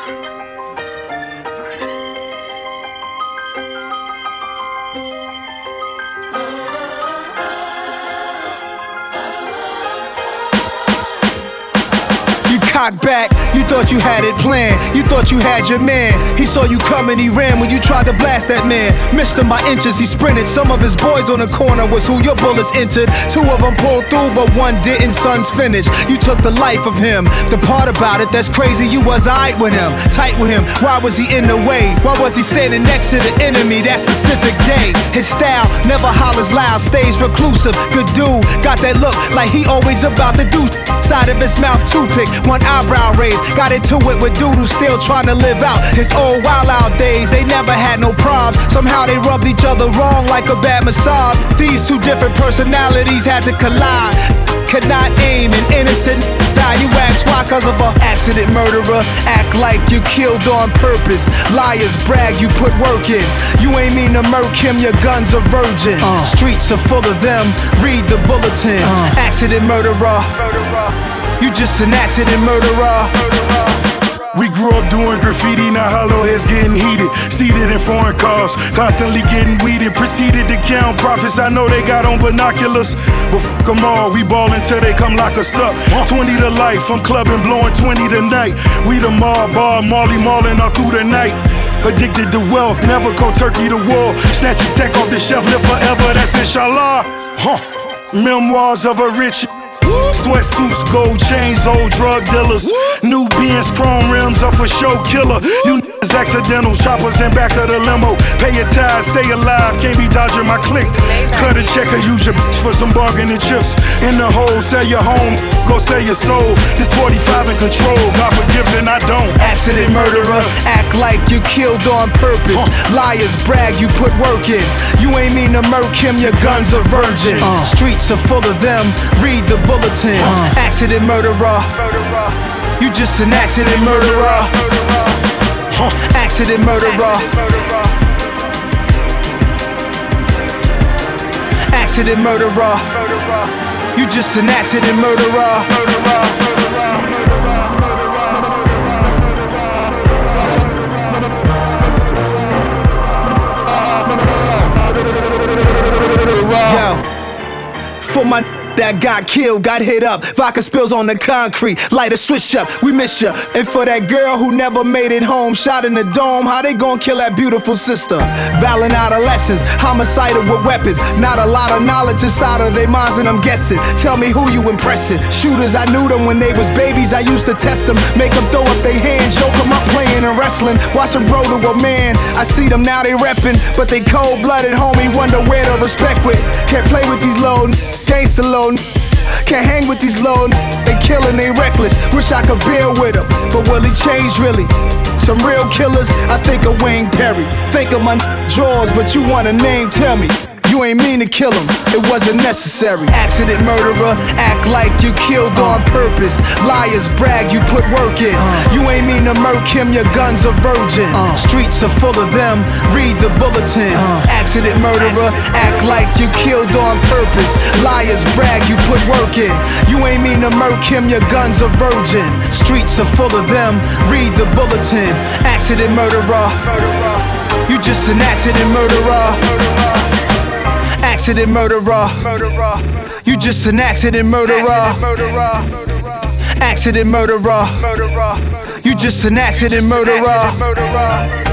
Cock back, you thought you had it planned. You thought you had your man. He saw you coming, he ran when you tried to blast that man. Missed him by inches, he sprinted. Some of his boys on the corner was who your bullets entered. Two of them pulled through, but one didn't. Son's finished. You took the life of him. The part about it that's crazy, you was aight with him, tight with him. Why was he in the way? Why was he standing next to the enemy that specific day? His style never hollers loud, stays reclusive. Good dude, got that look like he always about to do. Side of his mouth toothpick, one eyebrow raised. Got into it with dude who's still trying to live out his old wild out days. They never had no problems. Somehow they rubbed each other wrong like a bad massage. These two different personalities had to collide. Could not aim an innocent die. You ask why? Cause of a accident murderer. Act like you killed on purpose. Liars brag you put work in. You ain't mean to murk him, your gun's a virgin. Streets are full of them, read the bulletin. Accident murderer. You just an accident murderer. We grew up doing graffiti, now hollow heads getting heated. Seated in foreign cars, constantly getting weeded. Proceeded to count profits, I know they got on binoculars. But f*** them all, we ballin' till they come lock us up. 20 to life, I'm clubbing, blowing 20 tonight. We the mall bar, Marley mauling all through the night. Addicted to wealth, never cold turkey to war. Snatch a tech off the shelf, live forever, that's inshallah. Memoirs of a rich. Sweatsuits, gold chains, old drug dealers. New Benz, chrome rims are for show killer. You niggas accidental, shoppers in back of the limo. Pay your tithes, stay alive, can't be dodging my click. Cut a check or use your bitch for some bargaining chips. In the hole, sell your home, go sell your soul. This 45 in control, God forgives and I don't. Accident murderer, act like you killed on purpose. Liars brag you put work in. You ain't mean to murk him, your gun's a virgin. Streets are full of them, read the bulletin. Accident murderer. You just an accident murderer. Accident murderer. Accident murderer. You just an accident murderer. Yo, for my that got killed, got hit up. Vodka spills on the concrete. Light a switch up, we miss ya. And for that girl who never made it home, shot in the dome, how they gon' kill that beautiful sister? Violent adolescents, homicidal with weapons. Not a lot of knowledge inside of their minds, and I'm guessing. Tell me who you impressing. Shooters, I knew them when they was babies. I used to test them, make them throw up their hands, yoke them up playing and wrestling. Watch them grow to a man. I see them now, they reppin', but they cold-blooded, homie. Wonder where the respect with. Can't play with these low gangsta low. Can't hang with these low. They killin', they reckless. Wish I could build with them, but will he change really? Some real killers, I think of Wayne Perry. Think of my drawers, but you want a name, tell me. You ain't mean to kill him, it wasn't necessary. Accident murderer, act like you killed on purpose. Liars brag you put work in. You ain't mean to murk him, your gun's a virgin. Streets are full of them, read the bulletin. Accident murderer, act like you killed on purpose. Liars brag you put work in. You ain't mean to murk him, your gun's a virgin. Streets are full of them, read the bulletin. Accident murderer, you just an accident murderer. Accident murderer. You just an accident murderer. Accident murderer. You just an accident murderer.